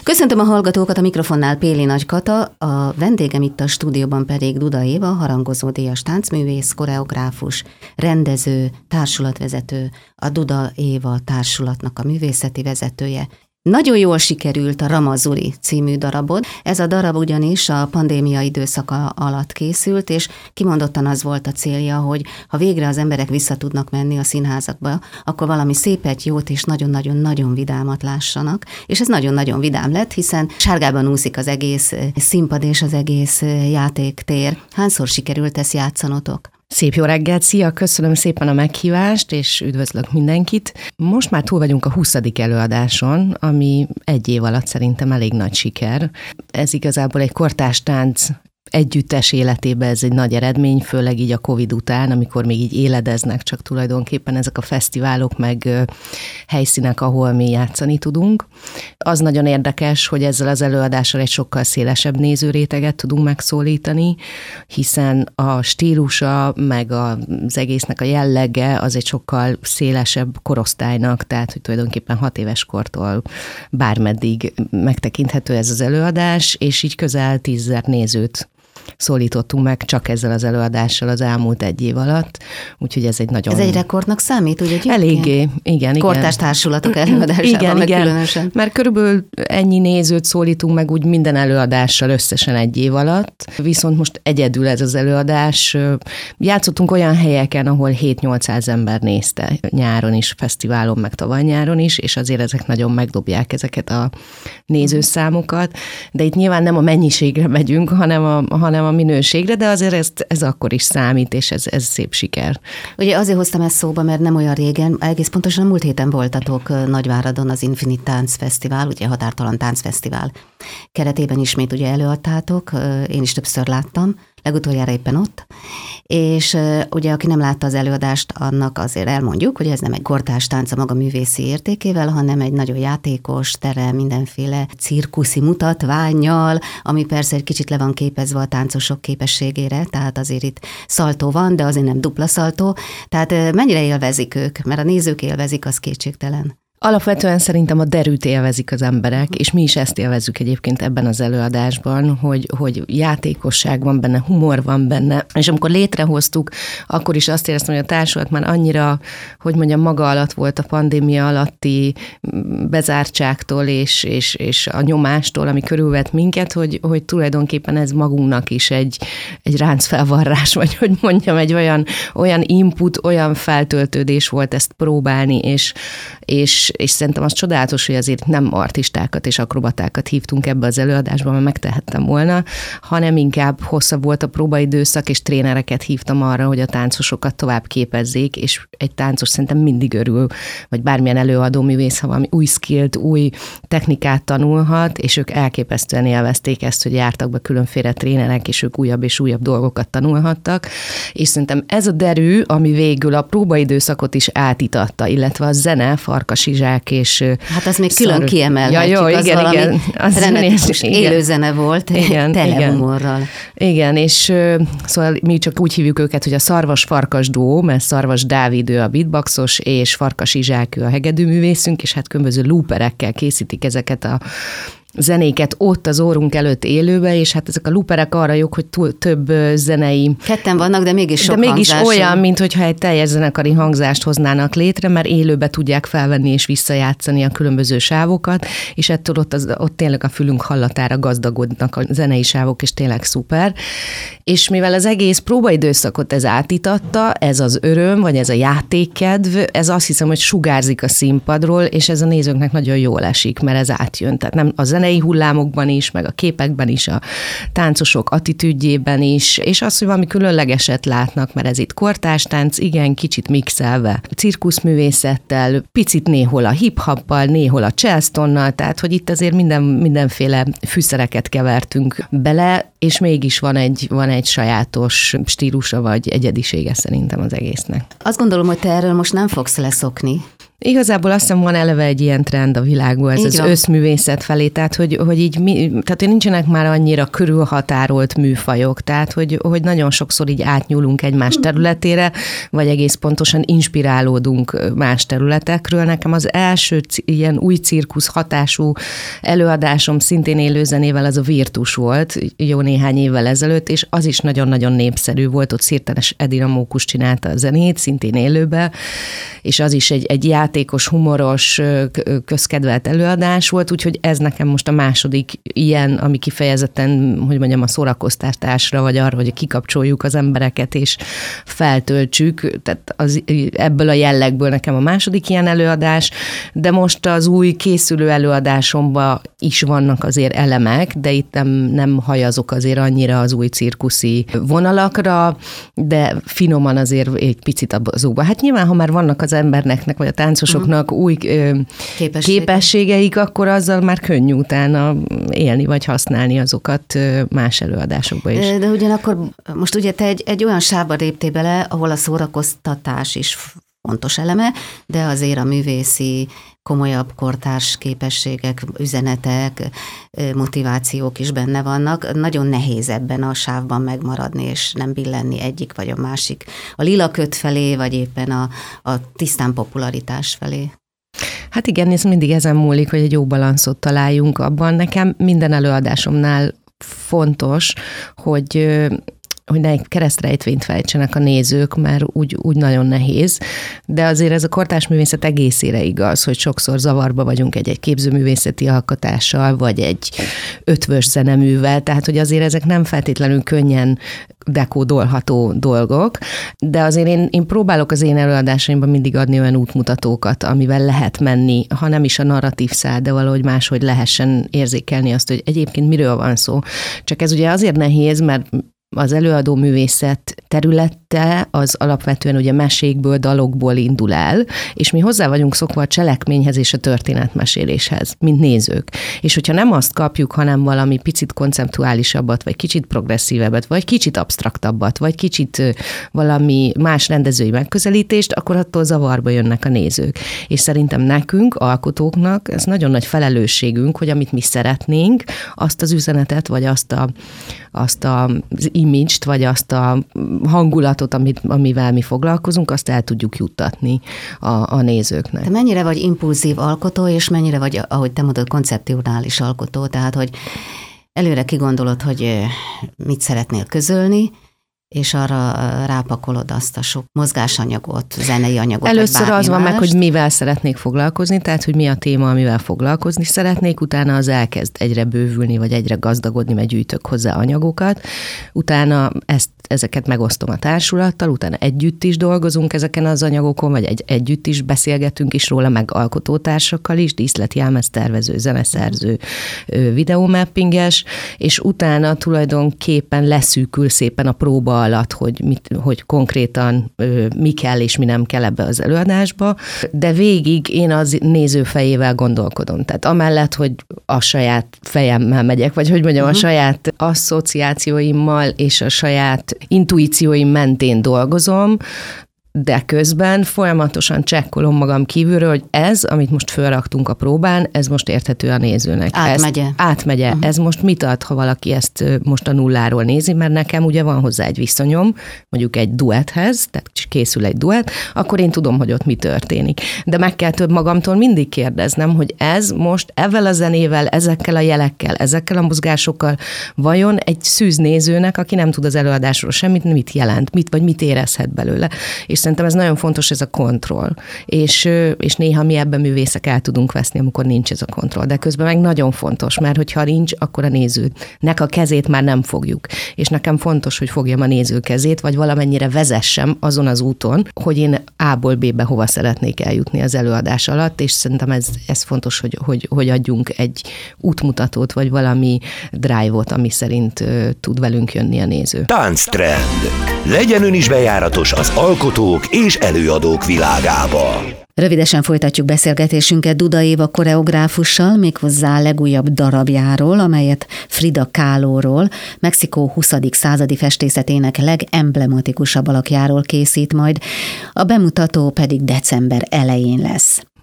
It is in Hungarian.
Köszöntöm a hallgatókat, a mikrofonnál Péli Nagy Kata, a vendégem itt a stúdióban pedig Duda Éva, harangozódíjas táncművész, koreográfus, rendező, társulatvezető, a Duda Éva társulatnak a művészeti vezetője. Nagyon jól sikerült a Ramazuri című darabod. Ez a darab ugyanis a pandémia időszaka alatt készült, és kimondottan az volt a célja, hogy ha végre az emberek vissza tudnak menni a színházakba, akkor valami szépet, jót és nagyon-nagyon-nagyon vidámat lássanak. És ez nagyon-nagyon vidám lett, hiszen sárgában úszik az egész színpad és az egész játéktér. Hányszor sikerült ezt játszanotok? Szép jó reggelt, szia, köszönöm szépen a meghívást, és üdvözlök mindenkit. Most már túl vagyunk a 20. előadáson, ami egy év alatt szerintem elég nagy siker. Ez igazából egy kortárs tánc együttes életében ez egy nagy eredmény, főleg így a Covid után, amikor még így éledeznek csak tulajdonképpen ezek a fesztiválok, meg helyszínek, ahol mi játszani tudunk. Az nagyon érdekes, hogy ezzel az előadással egy sokkal szélesebb nézőréteget tudunk megszólítani, hiszen a stílusa, meg az egésznek a jellege az egy sokkal szélesebb korosztálynak, tehát hogy tulajdonképpen 6 éves kortól bármeddig megtekinthető ez az előadás, és így közel 10 000 nézőt szólítottunk meg csak ezzel az előadással az elmúlt egy év alatt, úgyhogy ez egy nagyon... Ez egy rekordnak számít, ugye? Eléggé, igen. Kortárs társulatok előadásában, meg különösen. Mert körülbelül ennyi nézőt szólítunk meg úgy minden előadással összesen egy év alatt, viszont most egyedül ez az előadás. Játszottunk olyan helyeken, ahol 7-800 ember nézte nyáron is, fesztiválon, meg tavaly nyáron is, és azért ezek nagyon megdobják ezeket a nézőszámokat, de itt nyilván nem a mennyiségre megyünk, hanem a minőségre, de azért ez akkor is számít, és ez szép siker. Ugye azért hoztam ezt szóba, mert nem olyan régen, egész pontosan a múlt héten voltatok Nagyváradon az Infinite Tánc Fesztivál, ugye Határtalan Tánc Fesztivál keretében ismét ugye előadtátok, én is többször láttam, legutoljára éppen ott, és ugye aki nem látta az előadást, annak azért elmondjuk, hogy ez nem egy kortárs tánc a maga művészi értékével, hanem egy nagyon játékos tere, mindenféle cirkuszi mutatvánnyal, ami persze egy kicsit le van képezve a táncosok képességére, tehát azért itt szaltó van, de azért nem dupla szaltó, tehát mennyire élvezik ők, mert a nézők élvezik, az kétségtelen. Alapvetően szerintem a derűt élvezik az emberek, és mi is ezt élvezzük egyébként ebben az előadásban, hogy játékosság van benne, humor van benne, és amikor létrehoztuk, akkor is azt éreztem, hogy a társulat már annyira, hogy mondjam, maga alatt volt a pandémia alatti bezártságtól és a nyomástól, ami körülvett minket, hogy tulajdonképpen ez magunknak is egy ráncfelvarrás, vagy hogy mondjam, egy olyan input, olyan feltöltődés volt ezt próbálni, és szerintem az csodálatos, hogy azért nem artistákat és akrobatákat hívtunk ebbe az előadásba, mert megtehettem volna, hanem inkább hosszabb volt a próbaidőszak, és trénereket hívtam arra, hogy a táncosokat tovább képezzék, és egy táncos szerintem mindig örül, vagy bármilyen előadó művész, ha valami új skillt, új technikát tanulhat, és ők elképesztően élvezték ezt, hogy jártak be különféle trénerek, és ők újabb és újabb dolgokat tanulhattak, és szerintem ez a derű, ami végül a próbaidőszakot is átitatta, illetve a zene, Farkas Izsák és... Hát az még külön kiemelhetjük, ja, jó, az igen, valami igen. Az frenetikus élőzene volt, tele humorral. Igen, és szóval mi csak úgy hívjuk őket, hogy a Szarvas-Farkas duó, mert Szarvas Dávid ő a beatboxos, és Farkas Izsák ő a hegedűművészünk, és hát különböző looperekkel készítik ezeket a zenéket ott az órunk előtt élőbe, és hát ezek a looperek arra jók, hogy több zenei... Ketten vannak, de mégis sok mégis hangzású. Olyan, mintha egy teljes zenekari hangzást hoznának létre, mert élőbe tudják felvenni és visszajátszani a különböző sávokat, és ettől ott tényleg a fülünk hallatára gazdagodnak a zenei sávok, és tényleg szuper. És mivel az egész próbaidőszakot ez átitatta, ez az öröm, vagy ez a játékkedv, ez azt hiszem, hogy sugárzik a színpadról, és ez a nézőknek nagyon jól esik, mert ez átjön. Tehát nem a zenei hullámokban is, meg a képekben is, a táncosok attitűdjében is, és az, hogy valami különlegeset látnak, mert ez itt kortárs tánc, igen, kicsit mixelve cirkuszművészettel, picit néhol a hip-hoppal, néhol a charlestonnal, tehát hogy itt azért mindenféle fűszereket kevertünk bele, és mégis van egy sajátos stílusa vagy egyedisége szerintem az egésznek. Azt gondolom, hogy te erről most nem fogsz leszokni. Igazából azt hiszem van eleve egy ilyen trend a világban, ez az összművészet felé, tehát hogy így tehát nincsenek már annyira körülhatárolt műfajok, tehát hogy nagyon sokszor így átnyúlunk egymás területére, vagy egész pontosan inspirálódunk más területekről. Nekem az első ilyen új cirkusz hatású előadásom szintén élőzenével az a Virtus volt, jó néhány évvel ezelőtt, és az is nagyon-nagyon népszerű volt, ott Szirtenes Edina Mókus csinálta a zenét, szintén élőbe, és az is egy játékos, humoros, közkedvelt előadás volt, úgyhogy ez nekem most a második ilyen, ami kifejezetten, hogy mondjam, a szórakoztatásra, vagy arra, hogy kikapcsoljuk az embereket, és feltöltsük, tehát ebből a jellegből nekem a második ilyen előadás, de most az új készülő előadásomban is vannak azért elemek, de itt nem hajazok azért annyira az új cirkuszi vonalakra, de finoman azért egy picit abba. Hát nyilván, ha már vannak az embernek, vagy a táncosoknak új képességeik, akkor azzal már könnyű utána élni, vagy használni azokat más előadásokba is. De ugyanakkor most ugye te egy olyan sávba léptél bele, ahol a szórakoztatás is fontos eleme, de azért a művészi, komolyabb kortárs képességek, üzenetek, motivációk is benne vannak. Nagyon nehéz ebben a sávban megmaradni, és nem billenni egyik vagy a másik. A lila köt felé, vagy éppen a tisztán popularitás felé. Hát igen, ez mindig ezen múlik, hogy egy jó balanszot találjunk abban. Nekem minden előadásomnál fontos, hogy ne egy keresztrejtvényt fejtsenek a nézők, mert úgy nagyon nehéz, de azért ez a kortárs művészet egészére igaz, hogy sokszor zavarba vagyunk egy képzőművészeti alkotással, vagy egy ötvös zeneművel, tehát hogy azért ezek nem feltétlenül könnyen dekódolható dolgok, de azért én próbálok az én előadásaimban mindig adni olyan útmutatókat, amivel lehet menni, ha nem is a narratív szál, de valahogy máshogy lehessen érzékelni azt, hogy egyébként miről van szó. Csak ez ugye azért nehéz, mert az előadó művészet területe az alapvetően ugye mesékből, dalokból indul el, és mi hozzá vagyunk szokva a cselekményhez és a történetmeséléshez, mint nézők. És hogyha nem azt kapjuk, hanem valami picit konceptuálisabbat, vagy kicsit progresszívebbet, vagy kicsit absztraktabbat, vagy kicsit valami más rendezői megközelítést, akkor attól zavarba jönnek a nézők. És szerintem nekünk, alkotóknak ez nagyon nagy felelősségünk, hogy amit mi szeretnénk, azt az üzenetet, vagy azt az image-t, vagy azt a hangulatot, amivel mi foglalkozunk, azt el tudjuk juttatni a nézőknek. Te mennyire vagy impulzív alkotó, és mennyire vagy, ahogy te mondod, koncepcionális alkotó, tehát hogy előre kigondolod, hogy mit szeretnél közölni, és arra rápakolod azt a sok mozgásanyagot, zenei anyagot. Először az van meg, hogy mivel szeretnék foglalkozni, tehát hogy mi a téma, amivel foglalkozni szeretnék, utána az elkezd egyre bővülni, vagy egyre gazdagodni, mert gyűjtök hozzá anyagokat, utána ezeket megosztom a társulattal, utána együtt is dolgozunk ezeken az anyagokon, vagy együtt is beszélgetünk is róla, meg alkotótársakkal is, díszletjelmeztervező, zeneszerző, videómappinges, és utána tulajdonképpen leszűkül szépen a próba alatt, hogy konkrétan mi kell és mi nem kell ebbe az előadásba, de végig én az néző fejével gondolkodom. Tehát amellett, hogy a saját fejemmel megyek, vagy hogy mondjam, a saját asszociációimmal és a saját intuícióim mentén dolgozom, de közben folyamatosan csekkolom magam kívülről, hogy ez, amit most felraktunk a próbán, ez most érthető a nézőnek. Átmegye. Ez most mit ad, ha valaki ezt most a nulláról nézi, mert nekem ugye van hozzá egy viszonyom, mondjuk egy duetthez, tehát készül egy duett, akkor én tudom, hogy ott mi történik. De meg kell több magamtól mindig kérdeznem, hogy ez most ezzel a zenével, ezekkel a jelekkel, ezekkel a mozgásokkal vajon egy szűz nézőnek, aki nem tud az előadásról semmit, mit jelent, vagy mit érezhet belőle. És szerintem ez nagyon fontos, ez a kontroll. És néha mi ebben művészek el tudunk veszni, amikor nincs ez a kontroll. De közben meg nagyon fontos, mert hogyha nincs, akkor a nézőnek a kezét már nem fogjuk. És nekem fontos, hogy fogjam a néző kezét, vagy valamennyire vezessem azon az úton, hogy én A-ból B-be hova szeretnék eljutni az előadás alatt, és szerintem ez fontos, hogy adjunk egy útmutatót, vagy valami drive-ot, ami szerint tud velünk jönni a néző. Tánctrend. Legyen ön is bejáratos az alkotók és előadók világába. Rövidesen folytatjuk beszélgetésünket Duda Éva koreográfussal, méghozzá legújabb darabjáról, amelyet Frida Kahloról, Mexikó 20. századi festészetének legemblematikusabb alakjáról készít majd, a bemutató pedig december elején lesz.